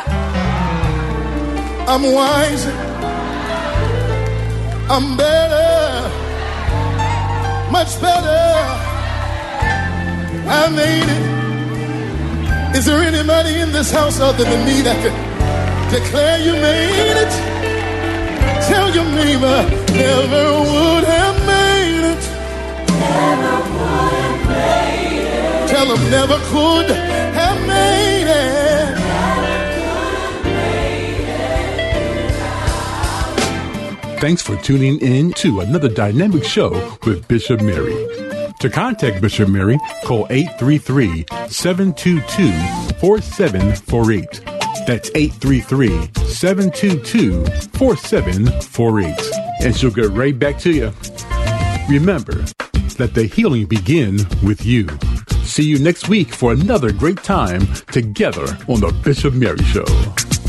I'm wiser, I'm better, much better, I made it. Is there anybody in this house other than me that can declare you made it? Tell your neighbor, never would have made it. Never would have made it. Tell them never could have made it. Thanks for tuning in to another dynamic show with Bishop Mary. To contact Bishop Mary, call eight three three, seven two two, four seven four eight. That's eight three three, seven two two, four seven four eight. And she'll get right back to you. Remember, let the healing begin with you. See you next week for another great time together on the Bishop Mary Show.